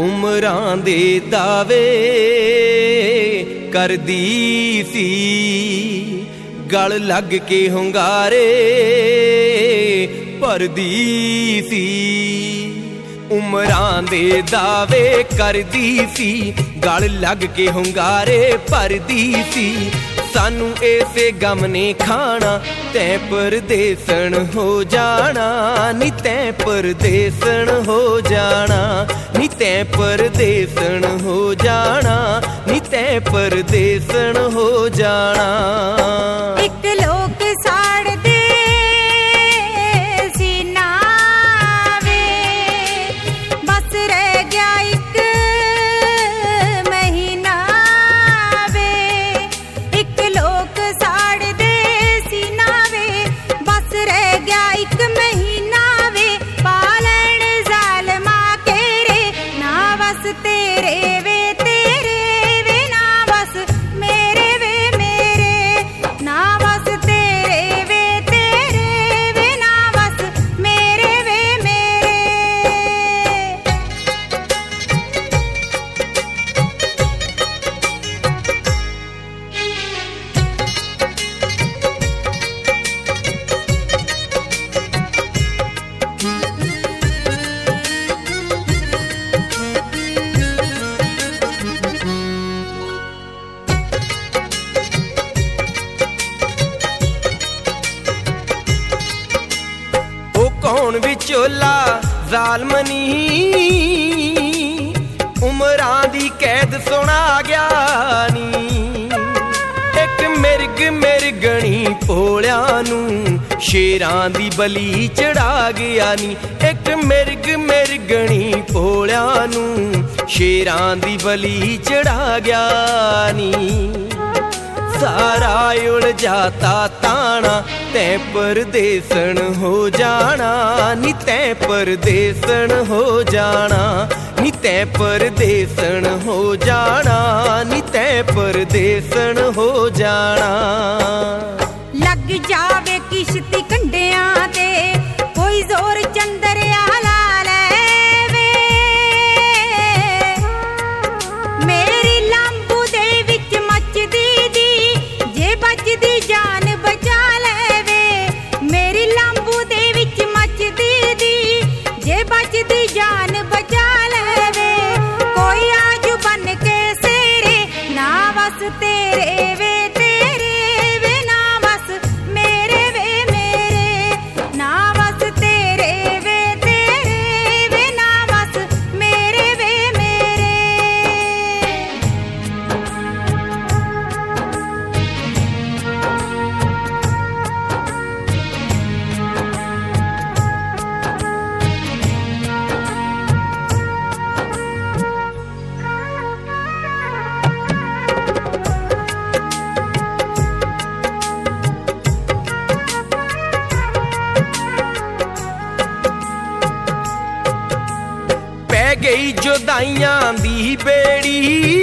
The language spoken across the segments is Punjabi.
ਉਮਰਾਂ ਦੇ ਦਾਵੇ ਕਰਦੀ ਸੀ, ਗਲ ਲੱਗ ਕੇ ਹੁੰਗਾਰੇ ਭਰਦੀ ਸੀ। ਉਮਰਾਂ ਦੇ ਦਾਵੇ ਕਰਦੀ ਸੀ, ਗਲ ਲੱਗ ਕੇ ਹੁੰਗਾਰੇ ਭਰਦੀ ਸੀ। ਸਾਨੂੰ ਇਸੇ ਗਮ ਨੇ ਖਾਣਾ, ਤੈਂ ਪਰਦੇਸਣ ਹੋ ਜਾਣਾ ਨੀ, ਤੈਂ ਪਰਦੇਸਣ ਹੋ ਜਾਣਾ ਨੀ, ਤੈਂ ਪਰਦੇਸਣ ਹੋ ਜਾਣਾ ਨੀ, ਤੈਂ ਪਰਦੇਸਣ ਹੋ ਜਾਣਾ। ਇੱਕ ਲੋਕ ਸਾੜਦੇ ਸੀ ਨਾਵੇ, ਬਸ ਰਹਿ ਗਿਆ ਇੱਕ ਮਹੀਨਾ ਵੇ। ਇੱਕ ਲੋਕ ਸਾੜਦੇ ਸੀ ਨਾਵੇ, ਬਸ ਰਹਿ ਗਿਆ ਇੱਕ ਮਹੀਨਾ ਵੇ। ਪਾਲਣ ਜ਼ਾਲਮਾ ਕੇਰੇ ਨਾ ਬਸ ਤੇਰੇ ਵੇ, ਤੇਰੇ ਵੇ ਨਾ ਬਸ ਮੇਰੇ ਵੇ, ਮੇਰੇ ਨਾ ਬਸ ਤੇਰੇ ਵੇ, ਤੇਰੇ ਵੇ ਨਾ ਬਸ ਮੇਰੇ ਵੇ, ਮੇਰੇ। ਉਹ ਕੌਣ ਵਿਚੋਲਾ ਜ਼ਾਲਮ ਨੀ, ਉਮਰਾਂ ਦੀ ਕੈਦ ਸੁਣਾ ਗਿਆ ਨੀ। ਇੱਕ ਮਿਰਗ ਮਿਰਗਣੀ ਭੋਲਿਆਂ ਨੂੰ ਸ਼ੇਰਾਂ ਦੀ ਬਲੀ ਚੜਾ ਗਿਆ ਨੀ। ਇੱਕ ਮਿਰਗ ਮਿਰਗਣੀ ਭੋਲਿਆਂ ਨੂੰ ਸ਼ੇਰਾਂ ਦੀ ਬਲੀ ਚੜਾ ਗਿਆ ਨੀ। ਸਾਰਾ ਉਲਝਾਤਾ ਤਾਣਾ, ਤੈਂ ਪਰਦੇਸਣ ਹੋ ਜਾਣਾ ਨੀ, ਤੈਂ ਪਰਦੇਸਣ ਹੋ ਜਾਣਾ ਨੀ, ਤੈਂ ਪਰਦੇਸਣ ਹੋ ਜਾਣਾ ਨੀ, ਤੈਂ ਪਰਦੇਸਣ ਹੋ ਜਾਣਾ। ਲੱਗ ਜਾਵੇ ਕਿਸ਼ਤੀ ਕੰਢਿਆਂ ਤੇ, ਕੋਈ ਜ਼ੋਰ ਚੰਦਰਿਆ ਲਾ ਲੈਵੇ। ਮੇਰੀ ਲਾਂਬੂ ਦੇ ਵਿੱਚ ਮੱਚਦੀ ਦੀ, ਜੇ ਬਚਦੀ ਜਾਨ ਬਚਾ ਲੈਵੇ। ਮੇਰੀ ਲਾਂਬੂ ਦੇ ਵਿੱਚ ਮੱਚਦੀ ਦੀ, ਜੇ ਬਚਦੀ ਜਾਨ ਬਚਾ ਲੈਵੇ। ਕੋਈ ਆਜੂ ਬਨ ਕੇ ਸੇਰੇ ਨਾ ਬਸ ਤੇਰੇ ਵੇ, ਤੇਰੇ ਵੇ ਨਾ ਬਸ ਮੇਰੇ ਵੇ, ਮੇਰੇ ਨਾ ਬਸ ਤੇਰੇ ਵੇ, ਤੇਰੇ ਵੇ ਨਾ ਬਸ ਮੇਰੇ ਵੇ, ਮੇਰੇ। ਪੈ ਗਈ ਜੁਦਾਈਆਂ ਦੀ ਬੇੜੀ,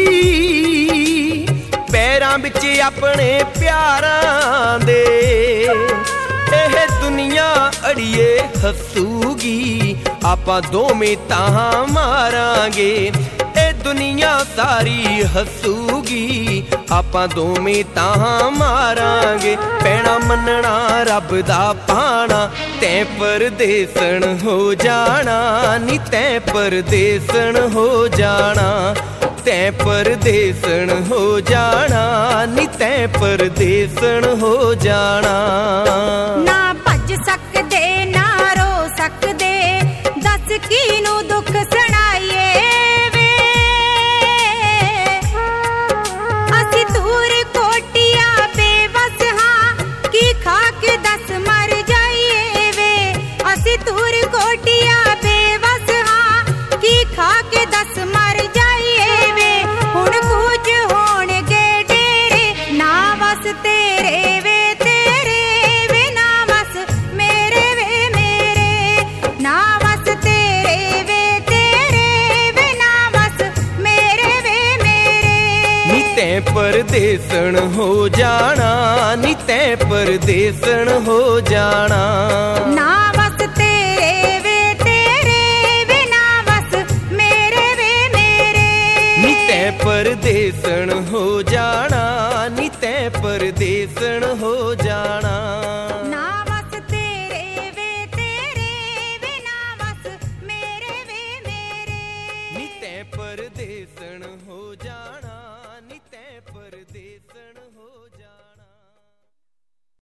ਪੈਰਾਂ ਵਿੱਚ ਆਪਣੇ ਪਿਆਰਾਂ ਦੇ। ਇਹ ਦੁਨੀਆ ਅੜੀਏ ਹੱਸੂਗੀ, ਆਪਾਂ ਦੋਵੇਂ ਤਾਂ ਮਾਰਾਂਗੇ। ਇਹ ਦੁਨੀਆ ਸਾਰੀ ਹੱਸੂਗੀ, ਆਪਾਂ ਦੋਵੇਂ ਤਾਂ ਮਾਰਾਂਗੇ। ਪੈਣਾ ਮੰਨਣਾ ਰੱਬ ਦਾ ਪਾਣਾ, ਤੈਂ ਪਰਦੇਸਣ ਹੋ ਜਾਣਾ ਨੀ, ਤੈਂ ਪਰਦੇਸਣ ਹੋ ਜਾਣਾ, ਤੈਂ ਪਰਦੇਸਣ ਹੋ ਜਾਣਾ ਨੀ, ਤੈਂ ਪਰਦੇਸਣ ਹੋ ਜਾਣਾ। ਨਾ ਭੱਜ ਸਕਦੇ ਨਾ ਰੋ ਸਕਦੇ, ਦੱਸ ਕਿਹਨੂੰ ਦੁੱਖ ਸੁਣਾਈਏ ਵੇ। ਅਸੀਂ ਦੂਰ ਕੋਟੀਆਂ ਬੇਵਸ ਹਾਂ, ਕੀ ਖਾ ਕੇ ਦੱਸ ਮਰ ਜਾਈਏ ਵੇ। ਅਸੀਂ ਦੂਰ ਕੋਟੀਆਂ ਬੇਵਸ ਹਾਂ, ਕੀ ਖਾ ਕੇ ਦੱਸ ਮਰ ਜਾਈਏ ਵੇ। ਹੁਣ ਕੁਝ ਹੋਣਗੇ ਡੇਰੇ ਨਾ ਬਸ ਤੇਰੇ ਵੇ, ਤੇਰੇ ਵੇ ਨਾ ਬਸ ਮੇਰੇ ਵੇ, ਮੇਰੇ ਨਾ ਬਸ ਤੇਰੇ ਵੇ, ਤੇਰੇ ਵੇ ਨਾ ਬਸ ਮੇਰੇ ਵੇ, ਮੇਰੇ। ਨੀ ਤੈਂ ਪਰਦੇਸਣ ਹੋ ਜਾਣਾ ਨੀ, ਤੈਂ ਪਰਦੇਸਣ ਹੋ ਜਾਣਾ। ਨਾ ਬਸ ਤੇਰੇ ਵੇ, ਤੇਰੇ ਵੇ ਨਾ ਬਸ ਮੇਰੇ ਵੇ, ਮੇਰੇ। परदेसण हो जाना नी तैं परदेसण हो जाना।